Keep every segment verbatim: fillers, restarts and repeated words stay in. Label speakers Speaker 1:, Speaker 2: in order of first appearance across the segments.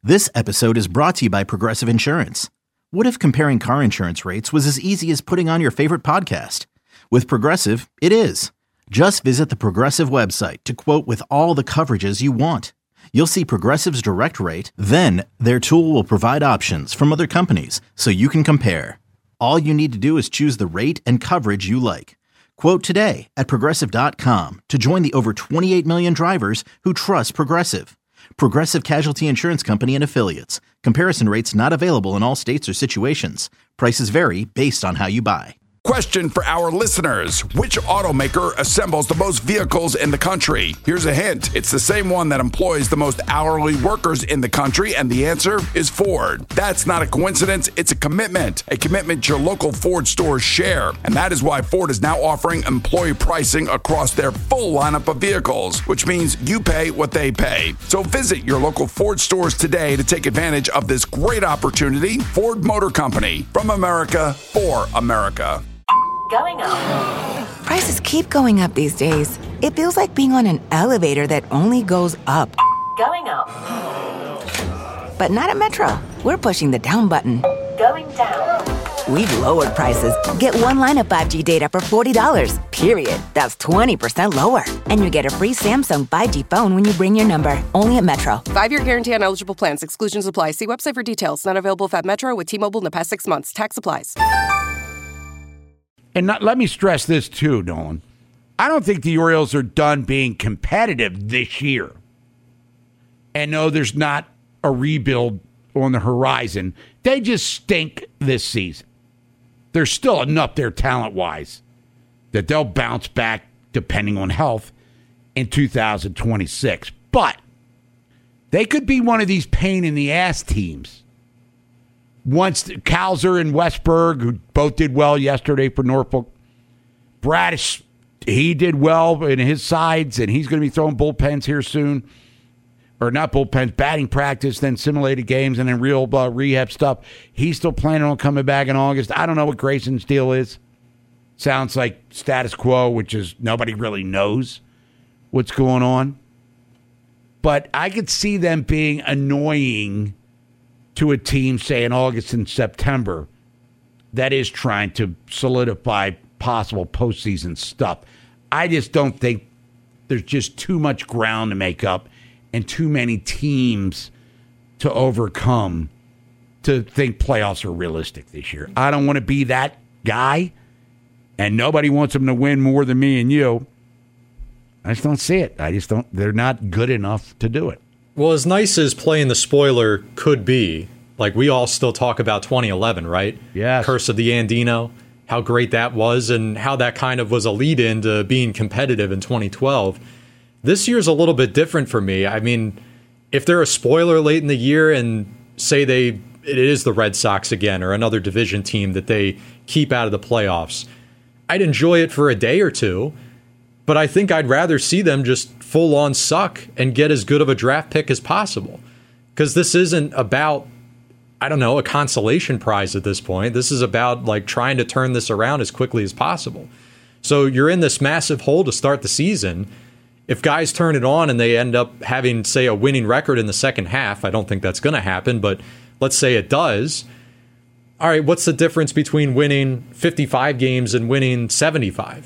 Speaker 1: This episode is brought to you by Progressive Insurance. What if comparing car insurance rates was as easy as putting on your favorite podcast? With Progressive, it is. Just visit the Progressive website to quote with all the coverages you want. You'll see Progressive's direct rate, then their tool will provide options from other companies so you can compare. All you need to do is choose the rate and coverage you like. Quote today at Progressive dot com to join the over twenty-eight million drivers who trust Progressive. Progressive Casualty Insurance Company and Affiliates. Comparison rates not available in all states or situations. Prices vary based on how you buy.
Speaker 2: Question for our listeners. Which automaker assembles the most vehicles in the country? Here's a hint. It's the same one that employs the most hourly workers in the country, and the answer is Ford. That's not a coincidence. It's a commitment. A commitment your local Ford stores share. And that is why Ford is now offering employee pricing across their full lineup of vehicles, which means you pay what they pay. So visit your local Ford stores today to take advantage of this great opportunity. Ford Motor Company. From America, for America.
Speaker 3: Going up.
Speaker 4: Prices keep going up these days. It feels like being on an elevator that only goes up.
Speaker 3: Going up.
Speaker 4: But not at Metro. We're pushing the down button.
Speaker 3: Going down.
Speaker 4: We've lowered prices. Get one line of five G data for forty dollars, period. That's twenty percent lower. And you get a free Samsung five G phone when you bring your number. Only at Metro.
Speaker 5: Five-year guarantee on eligible plans. Exclusions apply. See website for details. Not available at Metro with T-Mobile in the past six months. Tax applies.
Speaker 6: And not, let me stress this too, Nolan. I don't think the Orioles are done being competitive this year. And no, there's not a rebuild on the horizon. They just stink this season. There's still enough there talent-wise that they'll bounce back, depending on health, in two thousand twenty-six. But they could be one of these pain-in-the-ass teams. Once Kalzer and Westberg, who both did well yesterday for Norfolk, Bradish, he did well in his sides, and he's going to be throwing bullpens here soon. Or not bullpens, batting practice, then simulated games, and then real uh, rehab stuff. He's still planning on coming back in August. I don't know what Grayson's deal is. Sounds like status quo, which is nobody really knows what's going on. But I could see them being annoying to a team, say, in August and September, that is trying to solidify possible postseason stuff. I just don't think there's just too much ground to make up and too many teams to overcome to think playoffs are realistic this year. I don't want to be that guy, and nobody wants them to win more than me and you. I just don't see it. I just don't. They're not good enough to do it.
Speaker 7: Well, as nice as playing the spoiler could be, like we all still talk about twenty eleven, right?
Speaker 6: Yes.
Speaker 7: Curse of the Andino, how great that was, and how that kind of was a lead-in to being competitive in twenty twelve. This year's a little bit different for me. I mean, if they're a spoiler late in the year and say they it is the Red Sox again or another division team that they keep out of the playoffs, I'd enjoy it for a day or two, but I think I'd rather see them just full-on suck and get as good of a draft pick as possible. Because this isn't about, I don't know, a consolation prize at this point. This is about like trying to turn this around as quickly as possible. So you're in this massive hole to start the season. If guys turn it on and they end up having, say, a winning record in the second half, I don't think that's going to happen, but let's say it does. All right, what's the difference between winning fifty-five games and winning seventy-five?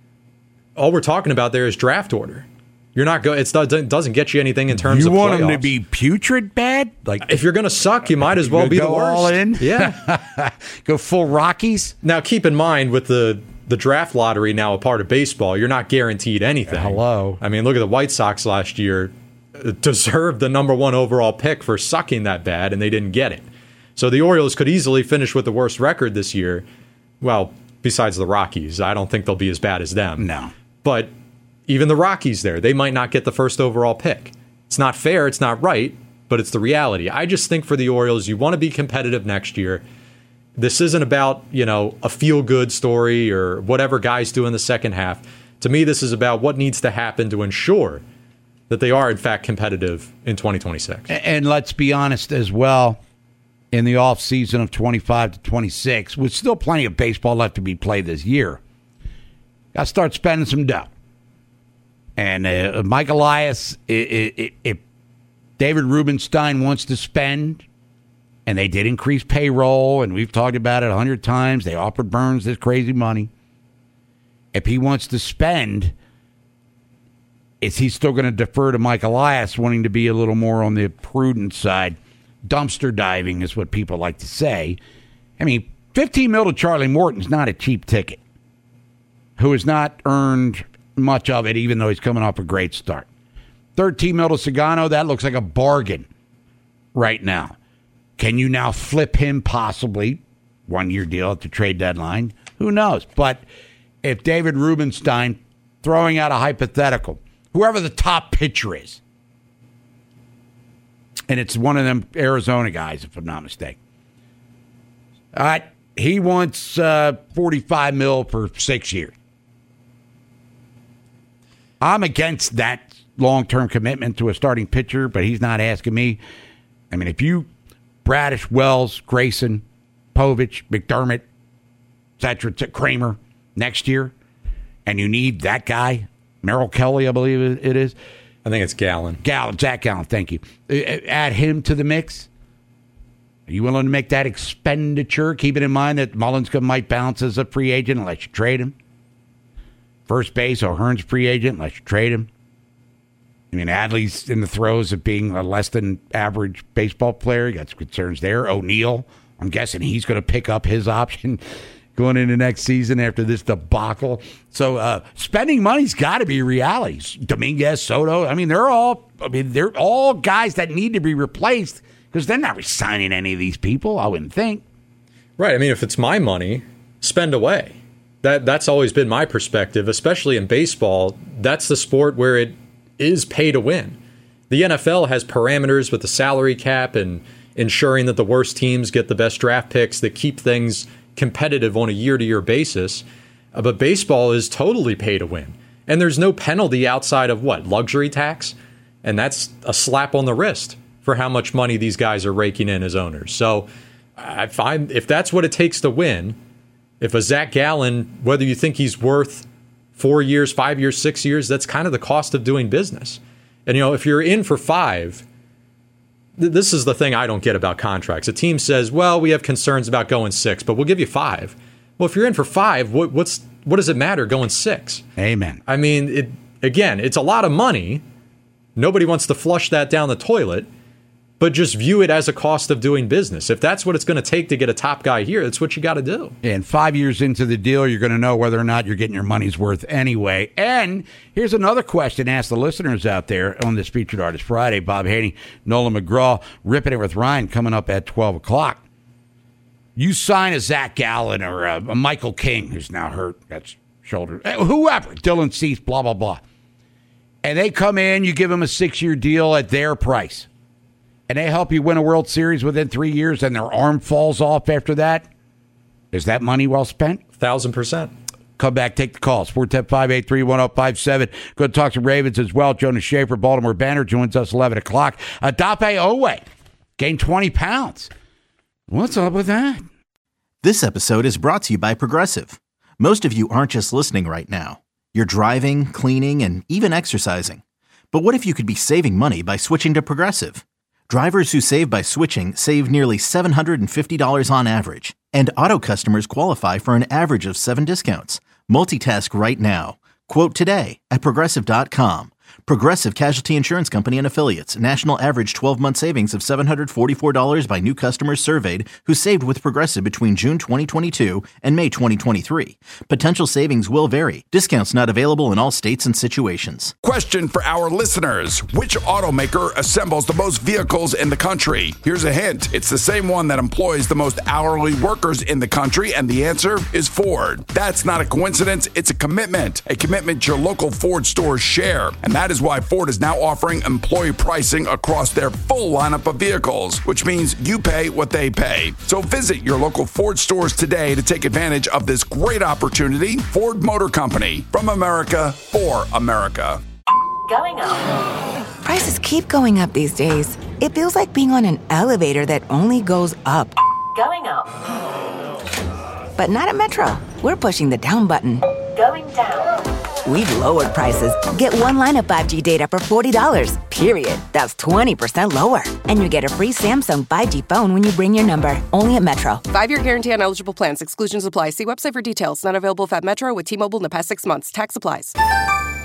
Speaker 7: All we're talking about there is draft order. You're not go. It doesn't get you anything in terms
Speaker 6: you
Speaker 7: of playoffs.
Speaker 6: You want them to be putrid bad?
Speaker 7: Like if you're going to suck, you might as well be the worst.
Speaker 6: All in?
Speaker 7: Yeah.
Speaker 6: Go full Rockies?
Speaker 7: Now, keep in mind, with the, the draft lottery now a part of baseball, you're not guaranteed anything.
Speaker 6: Hello.
Speaker 7: I mean, look at the White Sox last year. Deserved the number one overall pick for sucking that bad, and they didn't get it. So the Orioles could easily finish with the worst record this year. Well, besides the Rockies. I don't think they'll be as bad as them.
Speaker 6: No.
Speaker 7: But even the Rockies there, they might not get the first overall pick. It's not fair, it's not right, but it's the reality. I just think for the Orioles, you want to be competitive next year. This isn't about, you know, a feel-good story or whatever guys do in the second half. To me, this is about what needs to happen to ensure that they are, in fact, competitive in twenty twenty-six.
Speaker 6: And let's be honest as well, in the offseason of twenty-five to twenty-six, with still plenty of baseball left to be played this year, got to start spending some dough. And uh, Mike Elias, it, it, it David Rubenstein wants to spend, and they did increase payroll, and we've talked about it a hundred times. They offered Burns this crazy money. If he wants to spend, is he still going to defer to Mike Elias, wanting to be a little more on the prudent side? Dumpster diving is what people like to say. I mean, fifteen mil to Charlie Morton's not a cheap ticket, who has not earned much of it, even though he's coming off a great start. thirteen mil to Sagano, that looks like a bargain right now. Can you now flip him possibly? One-year deal at the trade deadline. Who knows? But if David Rubenstein, throwing out a hypothetical, whoever the top pitcher is, and it's one of them Arizona guys, if I'm not mistaken, all right, he wants uh, forty-five mil for six years. I'm against that long-term commitment to a starting pitcher, but he's not asking me. I mean, if you, Bradish, Wells, Grayson, Povich, McDermott, et cetera, Kramer, next year, and you need that guy, Merrill Kelly, I believe it is.
Speaker 7: I think it's Gallen.
Speaker 6: Gallen, Zach Gallen, thank you. Add him to the mix. Are you willing to make that expenditure, keeping in mind that Mullins might bounce as a free agent unless you trade him? First base, O'Hearn's free agent unless you trade him. I mean, Adley's in the throes of being a less than average baseball player. You got some concerns there. O'Neill, I'm guessing he's going to pick up his option going into next season after this debacle. So uh, spending money's got to be reality. Dominguez, Soto, I mean, they're all, I mean, they're all guys that need to be replaced because they're not resigning any of these people, I wouldn't think.
Speaker 7: Right. I mean, if it's my money, spend away. That that's always been my perspective, especially in baseball. That's the sport where it is pay to win. The N F L has parameters with the salary cap and ensuring that the worst teams get the best draft picks that keep things competitive on a year-to-year basis. Uh, but baseball is totally pay to win. And there's no penalty outside of what? Luxury tax? And that's a slap on the wrist for how much money these guys are raking in as owners. So if, I'm, if that's what it takes to win, if a Zach Gallen, whether you think he's worth four years, five years, six years, that's kind of the cost of doing business. And, you know, if you're in for five, th- this is the thing I don't get about contracts. A team says, well, we have concerns about going six, but we'll give you five. Well, if you're in for five, what, what's what does it matter going six?
Speaker 6: Amen.
Speaker 7: I mean, it again, it's a lot of money. Nobody wants to flush that down the toilet, but just view it as a cost of doing business. If that's what it's going to take to get a top guy here, that's what you got to do.
Speaker 6: And five years into the deal, you're going to know whether or not you're getting your money's worth anyway. And here's another question asked the listeners out there on this Featured Artist Friday. Bob Haney, Nolan McGraw, ripping it with Ryan coming up at twelve o'clock. You sign a Zach Gallen or a, a Michael King, who's now hurt, that's shoulder, whoever, Dylan Cease, blah, blah, blah. And they come in, you give them a six-year deal at their price. And they help you win a World Series within three years and their arm falls off after that, is that money well spent?
Speaker 7: A thousand percent.
Speaker 6: Come back, take the calls. four one zero, five eight three, one zero five seven. Go to talk some Ravens as well. Jonas Schaefer, Baltimore Banner, joins us eleven o'clock. Adape Owe gained twenty pounds. What's up with that?
Speaker 1: This episode is brought to you by Progressive. Most of you aren't just listening right now. You're driving, cleaning, and even exercising. But what if you could be saving money by switching to Progressive? Drivers who save by switching save nearly seven hundred fifty dollars on average. And auto customers qualify for an average of seven discounts. Multitask right now. Quote today at Progressive dot com. Progressive Casualty Insurance Company and Affiliates. National average twelve-month savings of seven hundred forty-four dollars by new customers surveyed who saved with Progressive between June twenty twenty-two and May twenty twenty-three. Potential savings will vary. Discounts not available in all states and situations.
Speaker 2: Question for our listeners. Which automaker assembles the most vehicles in the country? Here's a hint. It's the same one that employs the most hourly workers in the country, and the answer is Ford. That's not a coincidence. It's a commitment. A commitment your local Ford stores share. And that is why Ford is now offering employee pricing across their full lineup of vehicles, which means you pay what they pay. So visit your local Ford stores today to take advantage of this great opportunity. Ford Motor Company, from America for America.
Speaker 3: Going up.
Speaker 4: Prices keep going up these days. It feels like being on an elevator that only goes up.
Speaker 3: Going up.
Speaker 4: But not at Metro. We're pushing the down button.
Speaker 3: Going down.
Speaker 4: we've lowered prices. Get one line of five G data for forty dollars, period. That's twenty percent lower. And you get a free Samsung five G phone when you bring your number. Only at Metro.
Speaker 5: Five-year guarantee on eligible plans. Exclusions apply. See website for details. Not available if at Metro with T-Mobile in the past six months. Tax applies.